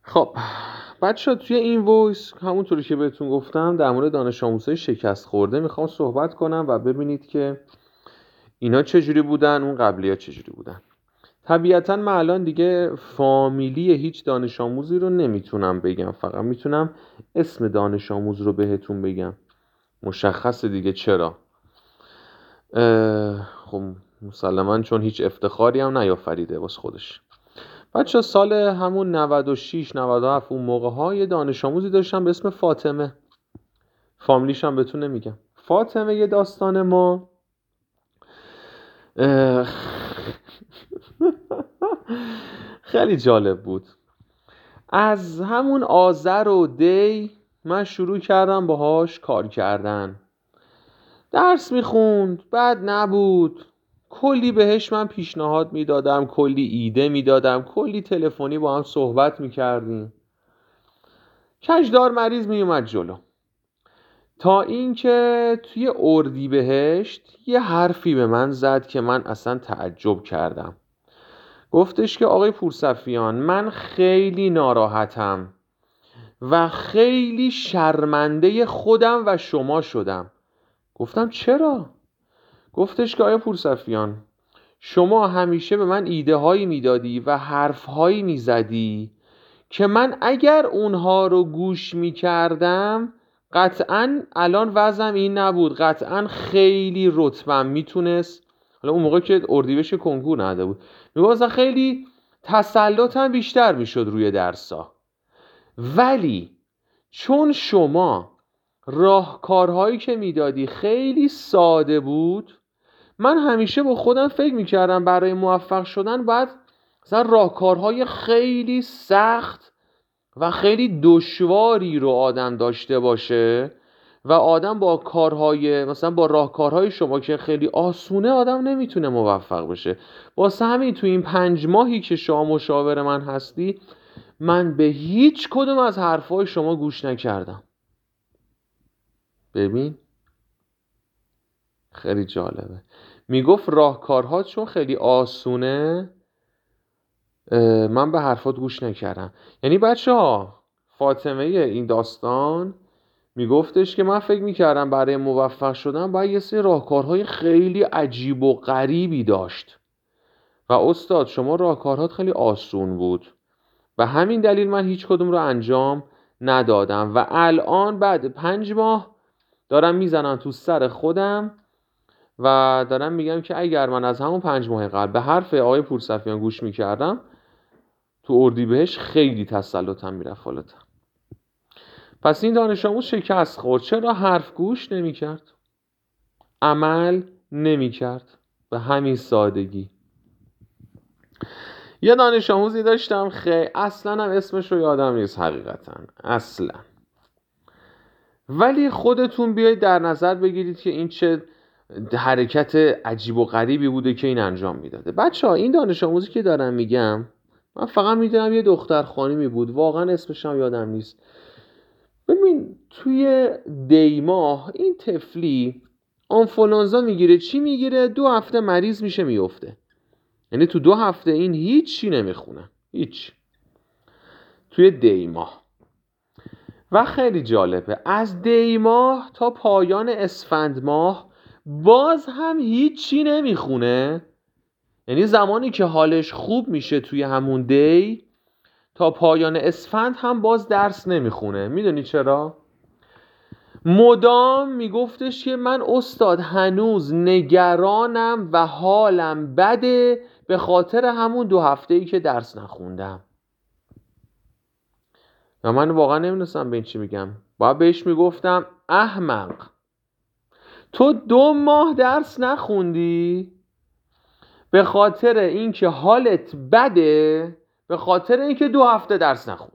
خب بچه توی این وایس همونطوری که بهتون گفتم در مورد دانش آموزای شکست خورده میخوام صحبت کنم و ببینید که اینا چجوری بودن، اون قبلی ها چجوری بودن. طبیعتاً من الان دیگه فامیلی هیچ دانش آموزی رو نمیتونم بگم، فقط میتونم اسم دانش آموز رو بهتون بگم. مشخصه دیگه چرا. خب مسلماً چون هیچ افتخاری هم نیافریده واسه خودش. بچه سال همون 96 97 اون موقع ها یه دانش آموزی داشتم به اسم فاطمه. فامیلیش هم بهتون نمیگم. فاطمه یه داستان ما خیلی جالب بود. از همون آذر و دی من شروع کردم باهاش کار کردن. درس میخوند، بد نبود، کلی بهش من پیشنهاد میدادم، کلی ایده میدادم، کلی تلفنی با هم صحبت میکردیم. کجدار مریض میومد جلو، تا اینکه توی اردیبهشت یه حرفی به من زد که من اصلا تعجب کردم. گفتش که آقای پورصفیان، من خیلی ناراحتم و خیلی شرمنده خودم و شما شدم. گفتم چرا؟ گفتش که آقای پورصفیان، شما همیشه به من ایده هایی میدادی و حرف هایی میزدی که من اگر اونها رو گوش میکردم قطعاً الان وضعم این نبود، قطعاً خیلی رتبم میتونست، حالا اون موقع که اردیبهشت کنکور نده بود، میگه خیلی تسلطم بیشتر میشد روی درسا، ولی چون شما راهکارهایی که میدادی خیلی ساده بود، من همیشه با خودم فکر میکردم برای موفق شدن باید مثلا راهکارهای خیلی سخت و خیلی دشواری رو آدم داشته باشه و آدم با کارهای مثلا با راهکارهای شما که خیلی آسونه آدم نمیتونه موفق بشه. واسه همین تو این 5 ماهی که شما مشاور من هستی، من به هیچ کدوم از حرفهای شما گوش نکردم. ببین خیلی جالبه. میگفت راهکارها چون خیلی آسونه من به حرفات گوش نکردم. یعنی بچه ها، فاطمه این داستان میگفتش که من فکر میکردم برای موفق شدن باید یه سری راهکارهای خیلی عجیب و غریبی داشت و استاد شما راهکارهات خیلی آسون بود و همین دلیل من هیچ کدوم رو انجام ندادم و الان بعد 5 ماه دارم میزنم تو سر خودم و دارم میگم که اگر من از همون 5 ماه قبل به حرف آقای پورصفیان گوش میکردم تو اردیبهشت خیلی تسلطم میرفت بالاتر. پس این دانش آموز شکست خورد. چرا؟ حرف گوش نمیکرد، عمل نمیکرد، به همین سادگی. یه دانش آموزی داشتم اصلا هم اسمش رو یادم نیست حقیقتا اصلا، ولی خودتون بیایید در نظر بگیرید که این چه حرکت عجیب و غریبی بوده که این انجام میداده. بچه ها این دانش آموزی که دارم میگم، من فقط میدونم یه دختر خانمی بود، واقعا اسمش هم یادم نیست. ببین توی دیماه این طفلی آنفولانزا میگیره، چی میگیره؟ 2 هفته مریض میشه میفته. یعنی تو 2 هفته این هیچی نمیخونه، هیچ، توی دیماه. و خیلی جالبه از دیماه تا پایان اسفند ماه باز هم هیچی نمیخونه. یعنی زمانی که حالش خوب میشه توی همون دی تا پایان اسفند هم باز درس نمیخونه. میدونی چرا؟ مدام میگفتش که من استاد هنوز نگرانم و حالم بده به خاطر همون 2 هفته‌ای که درس نخوندم. و من واقعا نمیدونستم به این چی میگم. باید بهش میگفتم احمق، تو 2 ماه درس نخوندی به خاطر اینکه حالت بده، به خاطر اینکه 2 هفته درس نخوندی.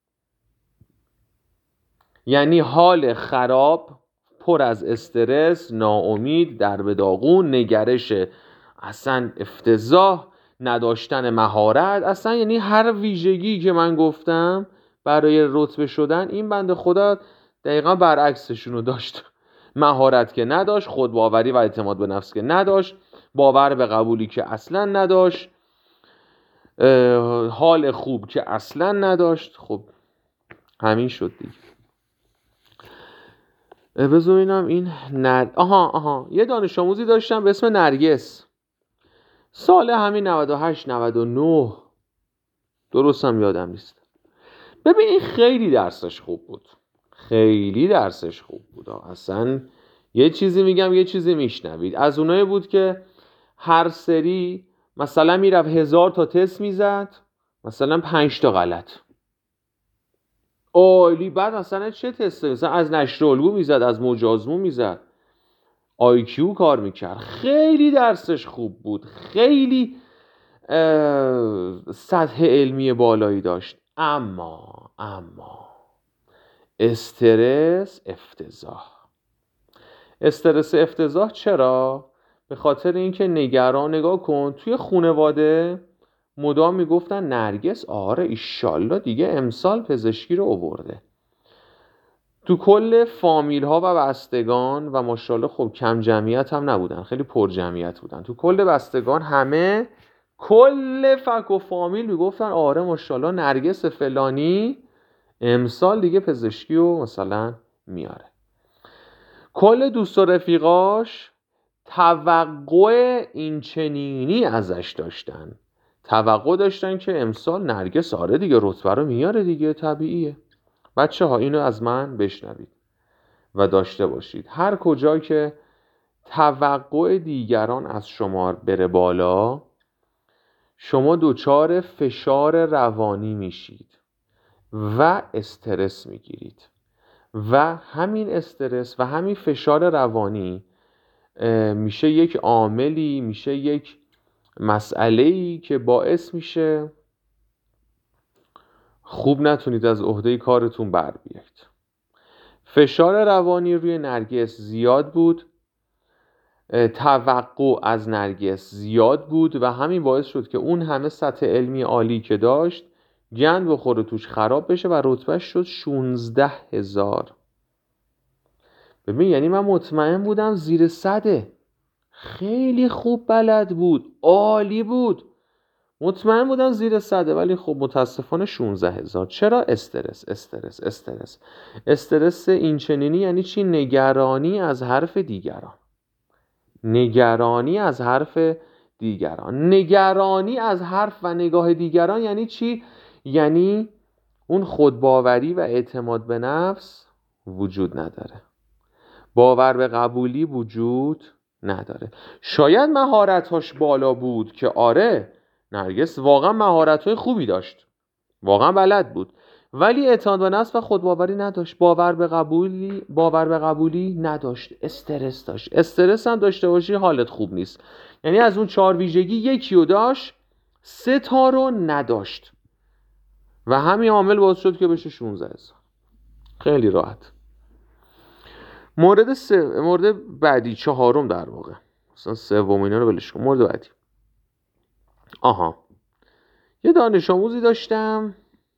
یعنی حال خراب، پر از استرس، ناامید، در به داغون، نگرش اصلا افتضاح، نداشتن مهارت، اصلا یعنی هر ویژگی که من گفتم برای رتبه شدن این بنده خدا دقیقا برعکسشونو داشت. مهارت که نداشت، خودباوری و اعتماد به نفس که نداشت، باور به قبولی که اصلا نداشت، حال خوب که اصلا نداشت. خب همین شد دیگه. بذار ببینم این یه دانش آموزی داشتم به اسم نرگس. سال همین 98 99 درستم یادم نیست. ببین این خیلی درسش خوب بود. خیلی درسش خوب بود. اصلا یه چیزی میگم یه چیزی میشنوید. از اونایی بود که هر سری مثلا میرفت 1000 تا تست میزد، مثلا 5 تا غلط. عالی. بعد مثلا چه تسته؟ مثلا از نشر الگو میزد، از موج آزمون میزد، IQ کار میکرد. خیلی درسش خوب بود. خیلی سطح علمی بالایی داشت. اما استرس افتضاح. چرا؟ به خاطر اینکه نگاه کن توی خانواده مدام میگفتن نرگس آره ایشالله دیگه امسال پزشکی رو آورده. تو کل فامیل ها و بستگان و ماشاءالله خب کم جمعیت هم نبودن، خیلی پر جمعیت بودن. تو کل بستگان همه کل فک و فامیل میگفتن آره ماشاءالله نرگس فلانی امسال دیگه پزشکی رو مثلا میاره. کل دوست و رفیقاش توقع این چنینی ازش داشتن. توقع داشتن که امسال نرگس آره دیگه رتبه رو میاره دیگه، طبیعیه. بچه ها اینو از من بشنوید و داشته باشید. هر کجا که توقع دیگران از شما بره بالا، شما دچار فشار روانی میشید و استرس میگیرید و همین استرس و همین فشار روانی میشه یک عاملی، میشه یک مسئله‌ای که باعث میشه خوب نتونید از عهده کارتون بر بیایید. فشار روانی روی نرگس زیاد بود، توقع از نرگس زیاد بود و همین باعث شد که اون همه سطح علمی عالی که داشت گند بخوره توش، خراب بشه و رتبهش شد 16000. ببین یعنی من مطمئن بودم زیر 100. خیلی خوب بلد بود، عالی بود، مطمئن بودم زیر 100، ولی خب متاسفانه 16000. چرا؟ استرس این چنینی یعنی چی؟ نگرانی از حرف دیگران. نگرانی از حرف و نگاه دیگران یعنی چی؟ یعنی اون خودباوری و اعتماد به نفس وجود نداره، باور به قبولی وجود نداره. شاید مهارتاش بالا بود که آره نرگس واقعا مهارت‌های خوبی داشت، واقعا بلد بود، ولی اعتماد به نفس و خودباوری نداشت، باور به قبولی نداشت، استرس داشت. استرس هم داشته باشی حالت خوب نیست. یعنی از اون 4 ویژگی یکی رو داشت، 3 تا رو نداشت و همین عامل باعث شد که بشه 16000. خیلی راحت. مورد بعدی، 4م در واقع، مثلا 3 اینا رو ولش کن. مورد بعدی، یه دانش آموزی داشتم،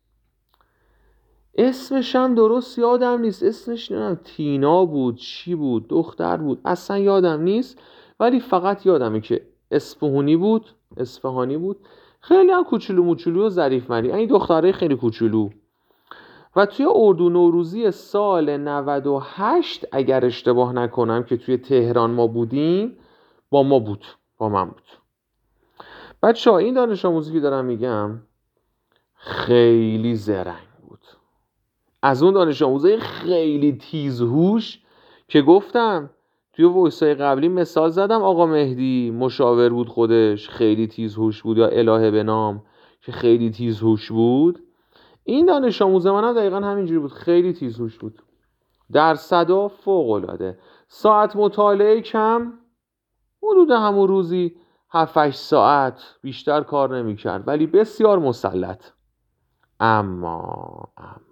اسمش هم درست یادم نیست، اسمش نمیدونم تینا بود، چی بود، دختر بود، اصلا یادم نیست، ولی فقط یادمه که اصفهانی بود. خیلی هم کوچولو موچولو و ظریف مری، این دختره خیلی کوچولو. و توی اردو نوروزی سال 98 اگر اشتباه نکنم که توی تهران ما بودیم، با من بود. بچه‌ها این دانش آموزی که دارم میگم خیلی زرنگ بود. از اون دانش آموزای خیلی تیزهوش که گفتم توی وایسای قبلی مثال زدم، آقا مهدی مشاور بود خودش، خیلی تیزهوش بود، یا الهه به نام که خیلی تیزهوش بود. این دانش آموز من هم دقیقا همینجوری بود، خیلی تیزهوش بود، درصدا فوق‌العاده، ساعت مطالعه کم، حدود همون روزی 7-8 ساعت بیشتر کار نمی‌کرد، ولی بسیار مسلط. اما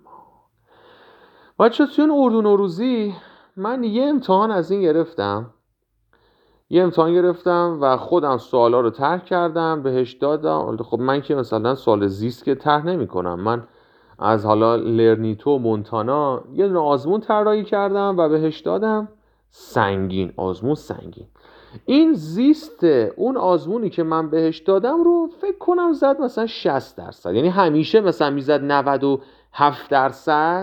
بچه توی اون اردو نوروزی من یه امتحان از این گرفتم و خودم سوالا رو طرح کردم بهش دادم. خب من که مثلا سوال زیست که طرح نمی کنم، من از حالا لرنیتو مونتانا یه دونه آزمون طراحی کردم و بهش دادم. آزمون سنگین. این زیست اون آزمونی که من بهش دادم رو فکر کنم زد مثلا 60%، یعنی همیشه مثلا میزد 97%،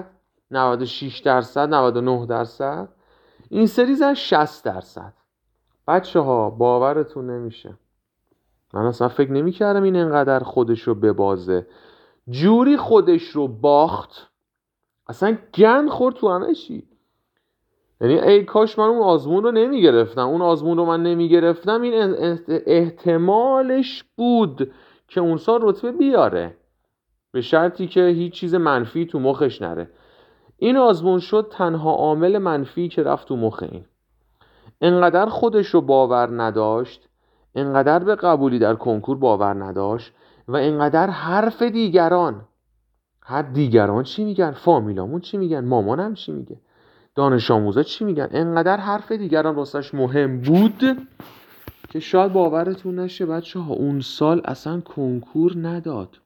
96%، 99%. این سری زد 60%. بچه ها باورتون نمیشه، من اصلا فکر نمی کردم این انقدر خودش رو ببازه. جوری خودش رو باخت، اصلا گند خورد تو همه چی. یعنی ای کاش من اون آزمون رو نمی گرفتم. اون آزمون رو من نمی گرفتم، این احتمالش بود که اون سال رتبه بیاره، به شرطی که هیچ چیز منفی تو مخش نره. این آزمون شد تنها عامل منفی که رفت تو مخ این. انقدر خودش رو باور نداشت، انقدر به قبولی در کنکور باور نداشت و انقدر حرف دیگران چی میگن، فامیلامون چی میگن، مامانم چی میگه، دانش آموزا چی میگن، انقدر حرف دیگران واسش مهم بود که شاید باورتون نشه بچه ها اون سال اصلا کنکور نداد.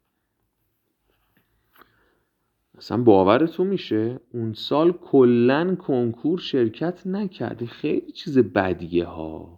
اصلا باورتون میشه اون سال کلن کنکور شرکت نکردی. خیلی چیز بدیه ها.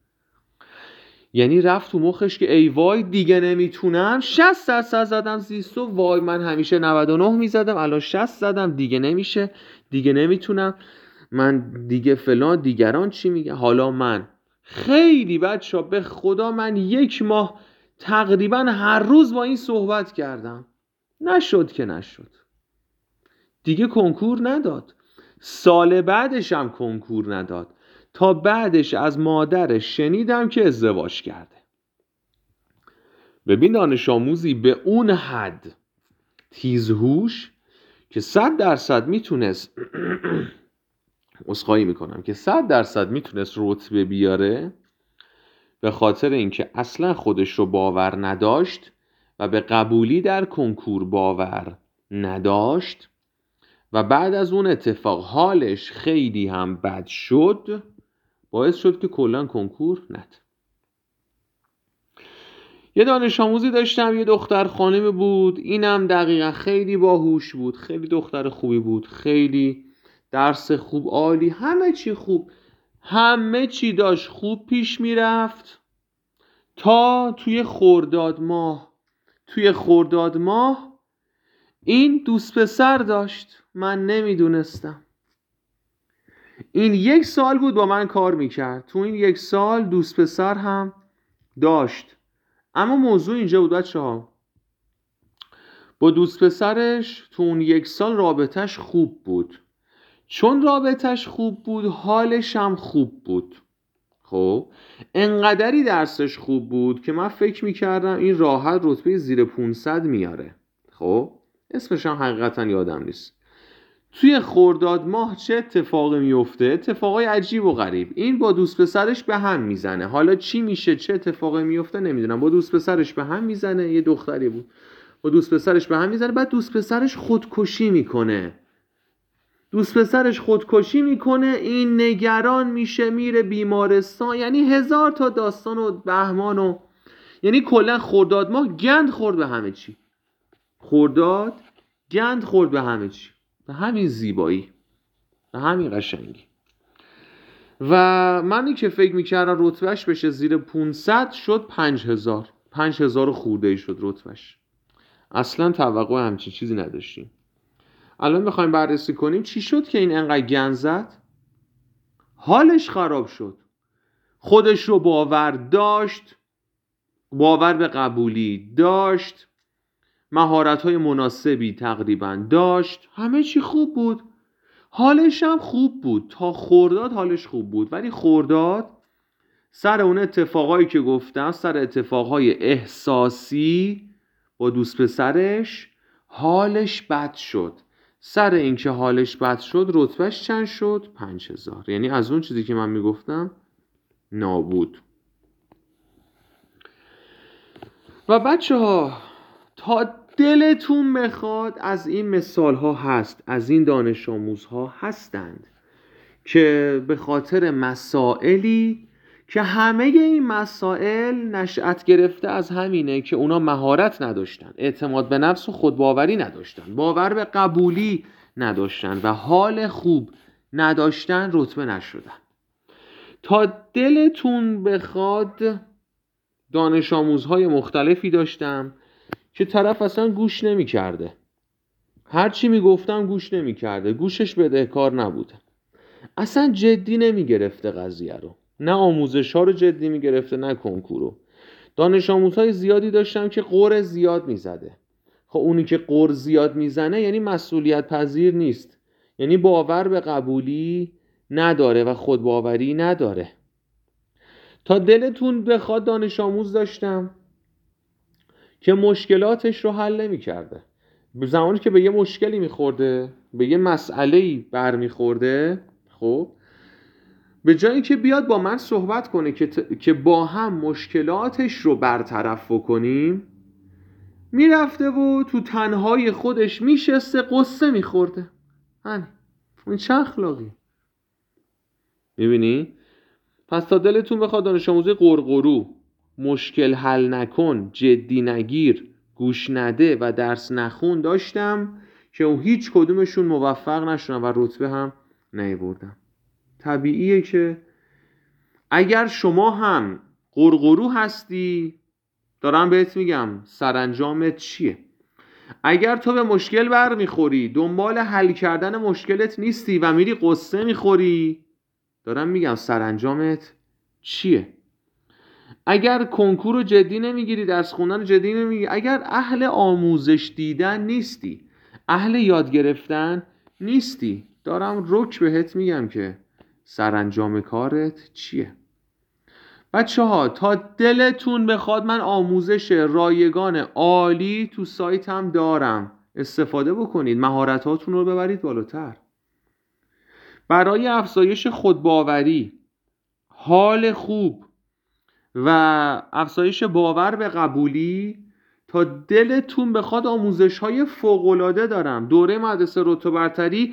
یعنی رفت تو مخش که ای وای دیگه نمیتونم، 60% زدم زیستو، وای من همیشه 99 میزدم الان 60 زدم، دیگه نمیشه، دیگه نمیتونم، من دیگه فلان، دیگران چی میگه. حالا من خیلی بچه به خدا من 1 ماه تقریبا هر روز با این صحبت کردم، نشد که نشد، دیگه کنکور نداد. سال بعدش هم کنکور نداد، تا بعدش از مادرش شنیدم که ازدواج کرده. ببین دانش آموزی به اون حد تیزهوش که 100% میتونست عذرخواهی میکنم که 100% میتونست رتبه بیاره، به خاطر اینکه اصلا خودش رو باور نداشت و به قبولی در کنکور باور نداشت و بعد از اون اتفاق حالش خیلی هم بد شد، باعث شد که کلا کنکور نده. یه دانش آموزی داشتم، یه دختر خانم بود، اینم دقیقا خیلی باهوش بود، خیلی دختر خوبی بود، خیلی درس خوب، عالی، همه چی خوب، همه چی داشت خوب پیش میرفت تا توی خرداد ماه این دوست پسر داشت. من نمیدونستم. این 1 سال بود با من کار میکرد، تو این 1 سال دوست پسر هم داشت. اما موضوع اینجا بود بچه ها، با دوست پسرش تو اون 1 سال رابطش خوب بود. چون رابطش خوب بود حالش هم خوب بود. خب انقدری درسش خوب بود که من فکر میکردم این راحت رتبه زیر 500 میاره. خب اسمش هم حقیقتا یادم نیست. توی خرداد ماه چه اتفاقی میفته؟ اتفاقای عجیب و غریب. این با دوست پسرش به هم میزنه. حالا چی میشه، چه اتفاقی میفته نمیدونم. با دوست پسرش به هم میزنه، یه دختری بود، با دوست پسرش به هم میزنه، بعد دوست پسرش خودکشی میکنه. این نگران میشه، میره بیمارستان، یعنی 1000 تا داستان و بهمان و یعنی کلا خرداد ماه گند خورد به همه چی. به همین زیبایی، به همین قشنگی. و منی که فکر میکردم رتبهش بشه زیر 500 شد 5000 خورده شد رتبهش. اصلا توقع همچین چیزی نداشتیم. الان میخوایم بررسی کنیم چی شد که این انقدر گند زد. حالش خراب شد، خودش رو باور داشت، باور به قبولی داشت، مهارت‌های مناسبی تقریبا داشت، همه چی خوب بود، حالش هم خوب بود. تا خرداد حالش خوب بود، ولی خرداد سر اون اتفاقایی که گفتم، سر اتفاقهای احساسی با دوست پسرش حالش بد شد. سر اینکه حالش بد شد رتبهش چند شد؟ 5000. یعنی از اون چیزی که من میگفتم نابود. و بچه ها تا دلتون بخواد از این مثال ها هست، از این دانش آموز ها هستند که به خاطر مسائلی که همه این مسائل نشأت گرفته از همینه که اونا مهارت نداشتن، اعتماد به نفس و خودباوری نداشتن، باور به قبولی نداشتن و حال خوب نداشتن، رتبه نشدن. تا دلتون بخواد دانش آموزهای مختلفی داشتم که طرف اصلا گوش نمی کرده، هرچی می گفتم گوش نمی کرده، گوشش بدهکار نبوده، اصلا جدی نمی گرفته قضیه رو، نه آموزش ها رو جدی می گرفته نه کنکورو. دانش آموزهای زیادی داشتم که قور زیاد می زده. خب اونی که قور زیاد می زنه یعنی مسئولیت پذیر نیست، یعنی باور به قبولی نداره و خودباوری نداره. تا دلتون بخواد دانش آموز داشتم که مشکلاتش رو حل نمی کرده. زمانی که به یه مشکلی میخورده، به یه مسئله‌ای برمیخورده، خب به جایی که بیاد با من صحبت کنه که با هم مشکلاتش رو برطرف بکنیم، میرفته و تو تنهای خودش میشسته قصه میخورده. این چه اخلاقی؟ میبینی؟ پس تا دلتون بخواد دانش آموزی قرقرو، مشکل حل نکن، جدی نگیر، گوش نده و درس نخون داشتم که اون هیچ کدومشون موفق نشدن و رتبه هم نیاوردم. طبیعیه که اگر شما هم قرقرو هستی، دارم بهت میگم سرانجامت چیه. اگر تو به مشکل برمیخوری، دنبال حل کردن مشکلت نیستی و میری قصه میخوری، دارم میگم سرانجامت چیه. اگر کنکور رو جدی نمیگیری، درس خوندن رو جدی نمیگیری، اگر اهل آموزش دیدن نیستی، اهل یاد گرفتن نیستی، دارم رک بهت میگم که سرانجام کارت چیه. بچه ها تا دلتون بخواد من آموزش رایگان عالی تو سایتم دارم، استفاده بکنید، مهارتاتون رو ببرید بالاتر. برای افزایش خودباوری، حال خوب و افزایش باور به قبولی، تا دلتون بخواد آموزش‌های فوق‌العاده دارم. دوره مدرسه رتبه برتری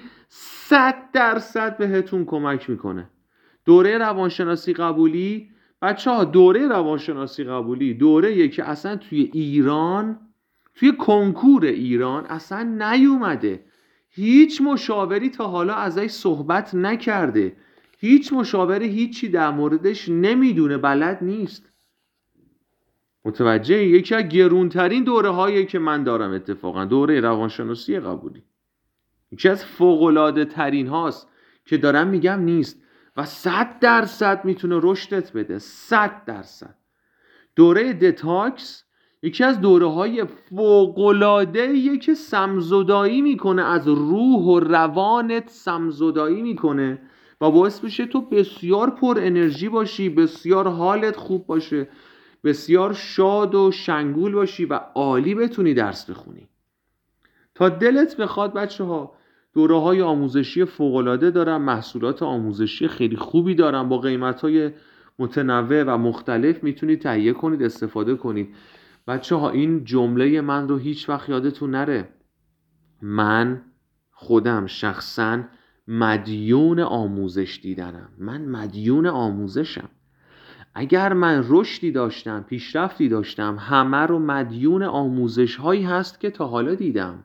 100% بهتون کمک میکنه. دوره روانشناسی قبولی، بچه‌ها دوره روانشناسی قبولی دوره‌ایه که اصلا توی ایران، توی کنکور ایران اصلا نیومده. هیچ مشاوری تا حالا ازش صحبت نکرده، هیچ مشاوری هیچی در موردش نمیدونه، بلد نیست. متوجه؟ یکی از گرونترین دوره هایی که من دارم اتفاقا دوره روانشناسی قبولی، یکی از فوق‌العاده ترین هاست که دارم میگم نیست و 100% میتونه رشدت بده. 100%. دوره دتاکس یکی از دوره های فوق‌العاده‌ایه که سمزدایی میکنه، از روح و روانت سمزدایی میکنه و باعث میشه تو بسیار پر انرژی باشی، بسیار حالت خوب باشه، بسیار شاد و شنگول باشی و عالی بتونی درس بخونی. تا دلت بخواد بچه ها دوره های آموزشی فوق‌العاده دارم، محصولات آموزشی خیلی خوبی دارم با قیمت های متنوع و مختلف، میتونید تهیه کنید، استفاده کنید. بچه ها این جمله من رو هیچ وقت یادتون نره، من خودم شخصا مدیون آموزش دیدنم، من مدیون آموزشم. اگر من رشدی داشتم، پیشرفتی داشتم، همه رو مدیون آموزش هایی هست که تا حالا دیدم.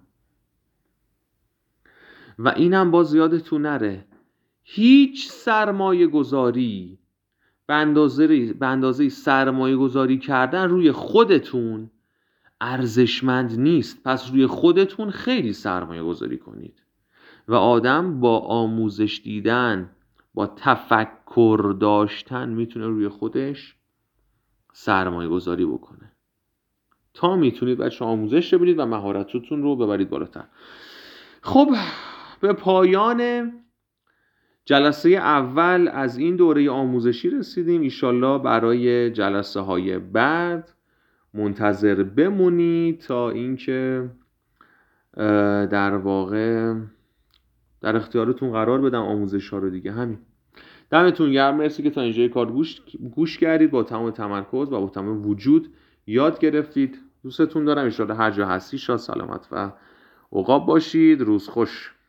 و اینم باز یادتون نره، هیچ سرمایه گذاری به اندازه سرمایه گذاری کردن روی خودتون ارزشمند نیست. پس روی خودتون خیلی سرمایه گذاری کنید و آدم با آموزش دیدن، با تفکر داشتن میتونه روی خودش سرمایه گذاری بکنه تا میتونید بچه آموزش ببینید و مهارتتون رو ببرید بالاتر. خب به پایان جلسه اول از این دوره آموزشی رسیدیم. ایشالله برای جلسه های بعد منتظر بمونید تا اینکه در واقع در اختیارتون قرار بدم آموزش ها رو دیگه. همین، دمتون گرم، مرسی که تا اینجای کار گوش کردید، با تمام تمرکز و با تمام وجود یاد گرفتید. دوستتون دارم، ان شاءالله هر جا هستی شاد سلامت و عقاب باشید. روز خوش.